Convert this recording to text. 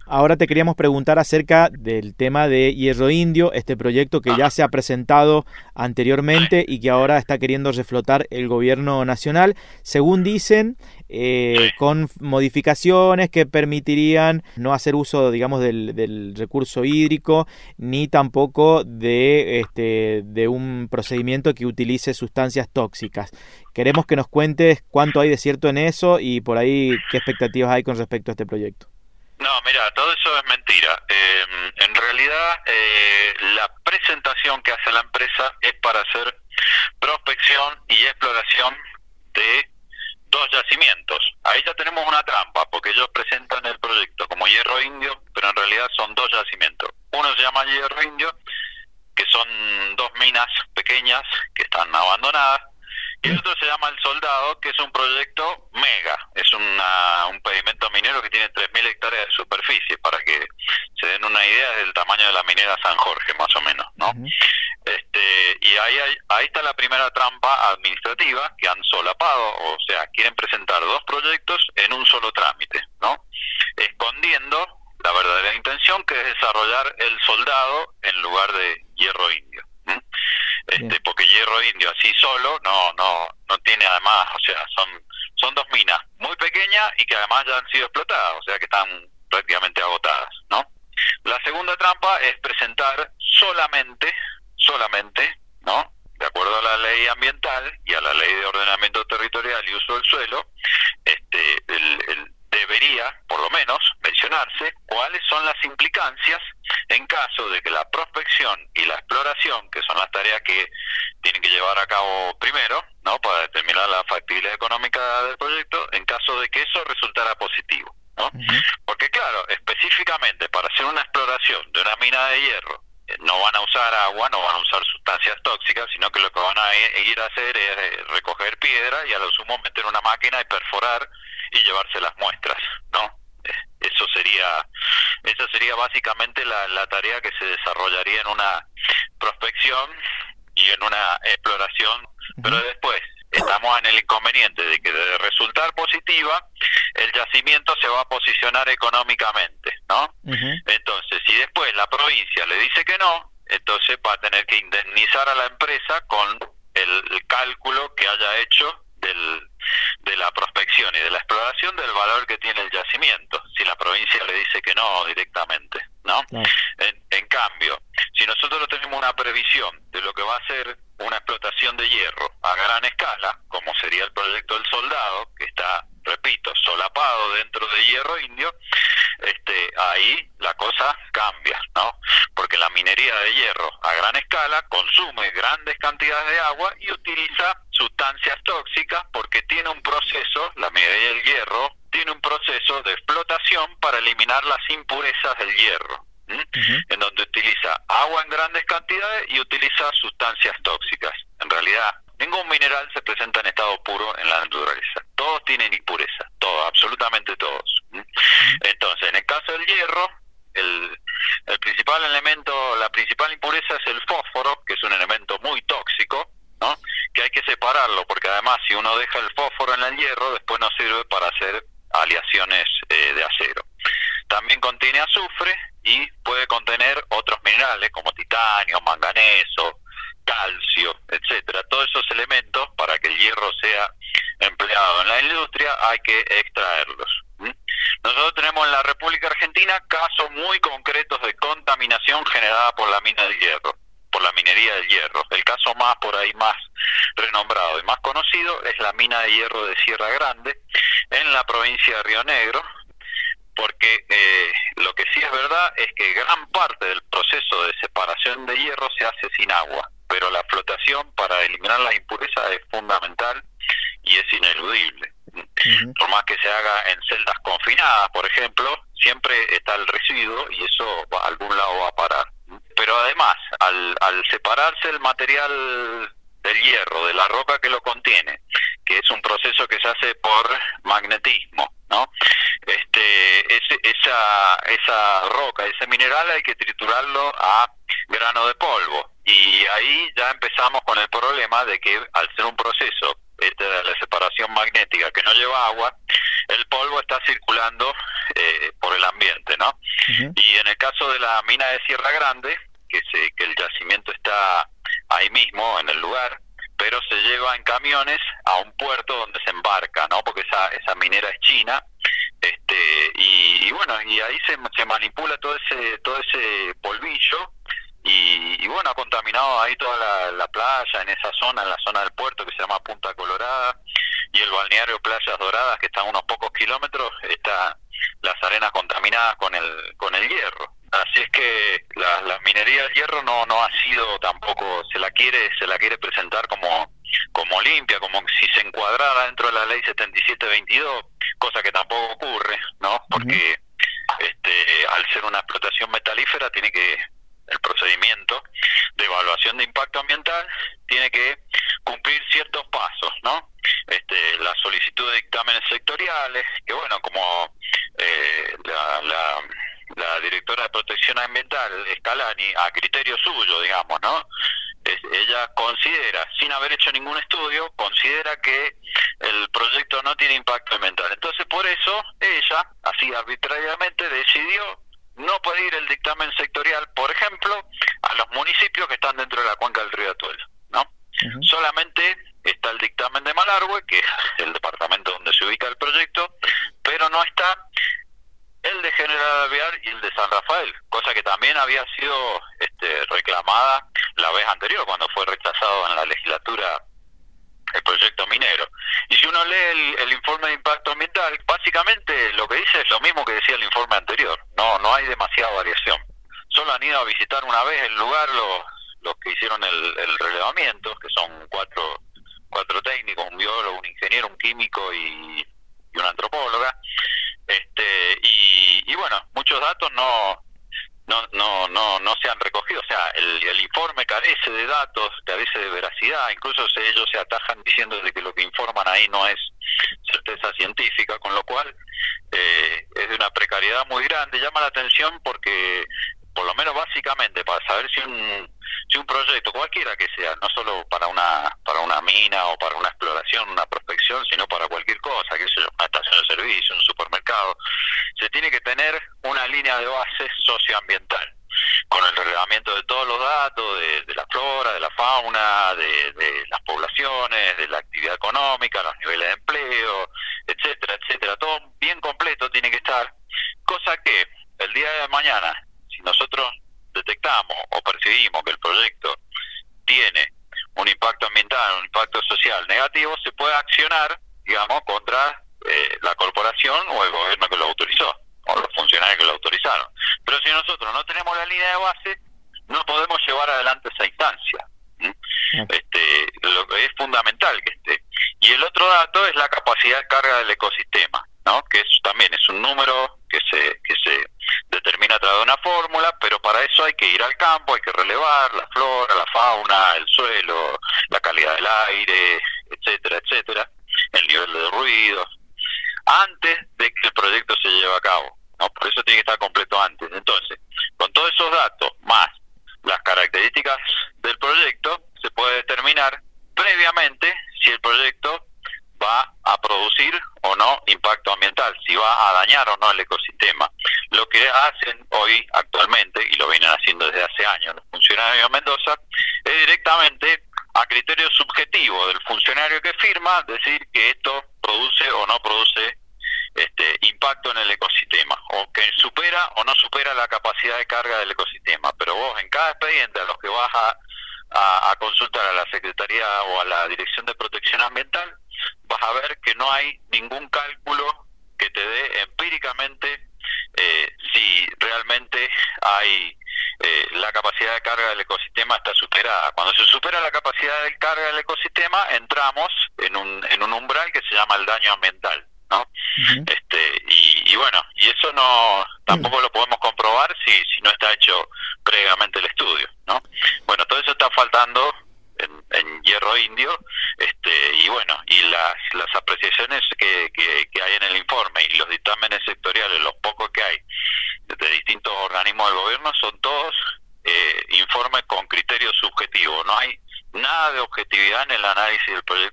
Ahora te queríamos preguntar acerca del tema de Hierro Indio, este proyecto que ya se ha presentado anteriormente y que ahora está queriendo reflotar el gobierno nacional, según dicen, con modificaciones que permitirían no hacer uso, digamos, del recurso hídrico, ni tampoco de un procedimiento que utilice sustancias tóxicas. Queremos que nos cuentes cuánto hay de cierto en eso y por ahí qué expectativas hay con respecto a este proyecto. No, mira, todo eso es mentira. En realidad, la presentación que hace la empresa es para hacer prospección y exploración de 2 yacimientos. Ahí ya tenemos una trampa, porque ellos presentan el proyecto como Hierro Indio, pero en realidad son 2 yacimientos. Uno se llama Hierro Indio, que son 2 minas pequeñas que están abandonadas, y el otro se llama El Soldado, que es un proyecto mega, es un pedimento minero que tiene 3.000 hectáreas de superficie, para que se den una idea del tamaño de la minera San Jorge, más o menos, ¿no? Uh-huh. Y ahí está la primera trampa administrativa, que han solapado, o sea, quieren presentar 2 proyectos en un solo trámite, ¿no? Escondiendo la verdadera intención, que es desarrollar El Soldado en lugar de Hierro Indio. Porque Hierro Indio así solo no tiene, además, o sea, son 2 minas muy pequeñas y que además ya han sido explotadas, o sea que están prácticamente agotadas, ¿no? La segunda trampa es presentar solamente, ¿no?, de acuerdo a la ley ambiental y a la ley de ordenamiento territorial y uso del suelo, debería, por lo menos, mencionarse cuáles son las implicancias en caso de que la prospección y la exploración, que son las tareas que tienen que llevar a cabo primero, ¿no?, para determinar la factibilidad económica del proyecto, en caso de que eso resultara positivo, ¿no? Uh-huh. Porque claro, específicamente para hacer una exploración de una mina de hierro, no van a usar agua, no van a usar sustancias tóxicas, sino que lo que van a ir a hacer es recoger piedra y a lo sumo meter una máquina y perforar y llevarse las muestras, ¿no? Esa sería básicamente la tarea que se desarrollaría en una prospección y en una exploración, uh-huh. Pero después estamos en el inconveniente de que de resultar positiva, el yacimiento se va a posicionar económicamente, ¿no? Uh-huh. Entonces, si después la provincia le dice que no, entonces va a tener que indemnizar a la empresa con el cálculo que haya hecho de la prospección y de la exploración del valor que tiene el yacimiento, si la provincia le dice que no directamente, ¿no? No. En cambio, si nosotros tenemos una previsión de lo que va a ser una explotación de hierro a gran escala, como sería el proyecto del Soldado, que está, repito, solapado dentro de Hierro Indio, ahí la cosa cambia, ¿no? Porque la minería de hierro a gran escala consume grandes cantidades de agua y utiliza sustancias tóxicas porque tiene un proceso, la minería del hierro tiene un proceso de explotación para eliminar las impurezas del hierro, uh-huh. En donde utiliza agua en grandes cantidades y utiliza sustancias tóxicas. En realidad, ningún mineral se presenta en estado puro en la naturaleza. Todos tienen impureza, todos, absolutamente todos. Entonces, en el caso del hierro, el principal elemento, la principal impureza es el fósforo, que es un elemento muy tóxico, ¿no?, que hay que separarlo, porque además si uno deja el fósforo en el hierro, después no sirve para hacer aleaciones de acero. También contiene azufre y puede contener otros minerales como titanio, manganeso, calcio, etcétera. Todos esos elementos, para que el hierro sea empleado en la industria, hay que extraerlos. Nosotros tenemos en la República Argentina casos muy concretos de contaminación generada por la mina del hierro, por la minería del hierro. El caso más renombrado y más conocido es la mina de hierro de Sierra Grande, en la provincia de Río Negro, porque lo que sí es verdad es que gran parte del proceso de separación de hierro se hace sin agua, pero la flotación para eliminar las impurezas es fundamental y es ineludible. Uh-huh. Por más que se haga en celdas confinadas, por ejemplo, siempre está el residuo y eso a algún lado va a parar. Pero además, al separarse el material del hierro de la roca que lo contiene, que es un proceso que se hace por magnetismo, ¿no? Esa roca, ese mineral hay que triturarlo a grano de polvo, y ahí ya empezamos con el problema de que al ser un proceso de la separación magnética que no lleva agua, el polvo está circulando por el ambiente, ¿no? Y en el caso de la mina de Sierra Grande, que el yacimiento está ahí mismo, en el lugar, pero se lleva en camiones a un puerto donde se embarca, ¿no? Porque esa minera es china, y bueno, y ahí se manipula todo ese polvillo, y bueno, ha contaminado ahí toda la playa, en esa zona, en la zona del puerto que se llama Punta Colorada, y el balneario Playas Doradas, que está a unos pocos kilómetros, está las arenas contaminadas con el hierro. Así es que la minería del hierro no ha sido tampoco, se la quiere presentar como limpia, como si se encuadrara dentro de la ley 7722, cosa que tampoco ocurre, ¿no? Porque al ser una explotación metalífera el procedimiento de evaluación de impacto ambiental tiene que cumplir ciertos pasos, ¿no? La solicitud de dictámenes sectoriales, que bueno, como la directora de protección ambiental, Scalani, a criterio suyo, digamos, ¿no? Ella considera, sin haber hecho ningún estudio, considera que el proyecto no tiene impacto ambiental. Entonces, por eso, ella, así arbitrariamente, decidió no pedir el dictamen sectorial, por ejemplo, a los municipios que están dentro de la cuenca del río Atuel, ¿no? Solamente está el dictamen de Malargüe, que es el departamento donde se ubica el proyecto, pero no está el de General Alvear y el de San Rafael, cosa que también había sido reclamada la vez anterior, cuando fue rechazado en la legislatura el proyecto minero. Y si uno lee el informe de impacto ambiental, básicamente lo que dice es lo mismo que decía el informe anterior, no hay demasiada variación. Solo han ido a visitar una vez el lugar los que hicieron el relevamiento, que son cuatro técnicos, un biólogo, un ingeniero, un químico y una antropóloga, y bueno, muchos datos no se han recogido. O sea, el informe carece de datos, carece de veracidad, incluso ellos se atajan diciendo de que lo que informan ahí no es certeza científica, con lo cual es de una precariedad muy grande. Llama la atención porque, por lo menos básicamente, para saber si un proyecto, cualquiera que sea, no solo para una mina o para una exploración, una prospección, sino para cualquier cosa, que sea una estación de servicio, un supermercado, se tiene que tener una línea de base socioambiental, con el relevamiento de todos los datos, de la flora, de la fauna, de las poblaciones, de la actividad económica, los niveles de empleo, etcétera, etcétera. Todo bien completo tiene que estar, cosa que el día de mañana, si nosotros detectamos o percibimos que el proyecto tiene un impacto ambiental, un impacto social negativo, se puede accionar, digamos, contra la corporación o el gobierno que lo autorizó, o los funcionarios que lo autorizaron. Pero si nosotros no tenemos la línea de base, no podemos llevar adelante esa instancia. Lo que es fundamental que esté. Y el otro dato es la capacidad de carga del ecosistema, ¿no? Que también es un número que se determina a través de una fórmula, pero para eso hay que ir al campo, hay que relevar la flora, la fauna, el suelo, la calidad del aire, etcétera, etcétera, el nivel de ruidos, antes de que el proyecto se lleve a cabo, ¿no? Por eso tiene que estar completo antes. Entonces, con todos esos datos, más las características del proyecto, se puede determinar previamente si el proyecto va a producir o no impacto ambiental, si va a dañar o no el ecosistema. Lo que hacen hoy actualmente, y lo vienen haciendo desde hace años los funcionarios de Mendoza, es directamente a criterio subjetivo del funcionario que firma decir que esto produce o no produce impacto en el ecosistema, o que supera o no supera la capacidad de carga del ecosistema. Pero vos en cada expediente a los que vas a consultar a la Secretaría o a la Dirección de Protección Ambiental, vas a ver que no hay ningún cálculo que te dé empíricamente si realmente hay la capacidad de carga del ecosistema está superada. Cuando se supera la capacidad de carga del ecosistema, entramos en un umbral que se llama el daño ambiental, ¿no? Y bueno, y eso tampoco lo podemos comprobar si no está hecho previamente el estudio, ¿no? Bueno, todo eso está faltando en Hierro Indio, y bueno, y las apreciaciones que hay en el informe y los dictámenes sectoriales, los pocos que hay de distintos organismos del gobierno, son todos informes con criterio subjetivo. No hay nada de objetividad en el análisis del proyecto